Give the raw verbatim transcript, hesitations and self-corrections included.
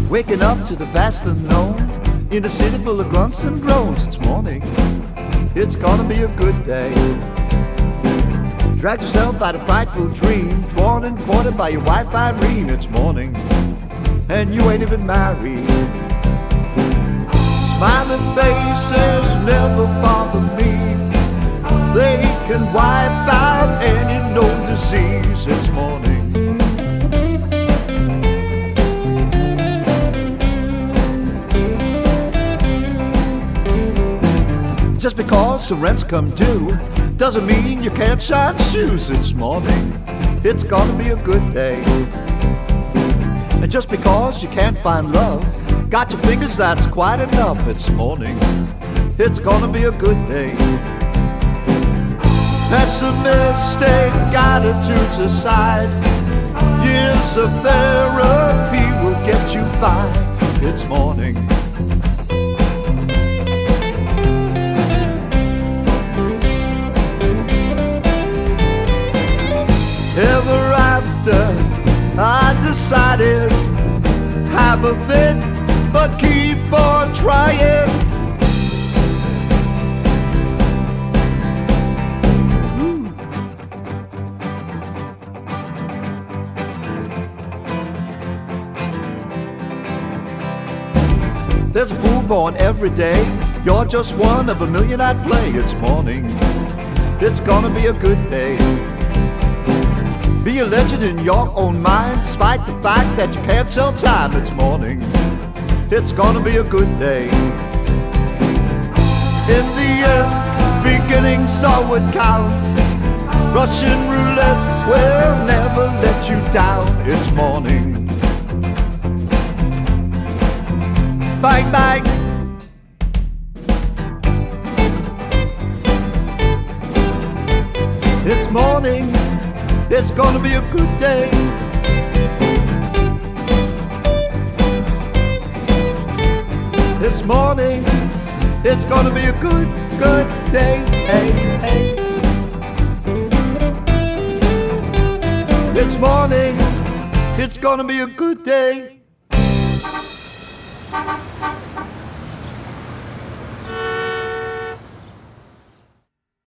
Waking up to the vast unknown in a city full of grunts and groans. It's morning, it's gonna be a good day. Dragged yourself out of frightful dream, torn and quartered by your wife Irene. It's morning, and you ain't even married. Smiling faces never bother me. They can wipe out any known disease. It's morning. Just because the rent's come due doesn't mean you can't shine shoes. It's morning, it's gonna be a good day. And just because you can't find love, got your fingers, that's quite enough. It's morning, it's gonna be a good day. Pessimistic attitudes aside, years of therapy will get you by. It's morning. Ever after I decided, have a fit, but keep on trying. Ooh. There's a fool born every day. You're just one of a million at play. It's morning, it's gonna be a good day. Be a legend in your own mind, despite the fact that you can't sell time. It's morning, it's gonna be a good day. In the end, beginnings always count. Russian roulette will never let you down. It's morning. Bang, bang. It's morning, it's gonna be a good day. It's morning, it's gonna be a good, good day. Hey, hey. It's morning, it's gonna be a good day.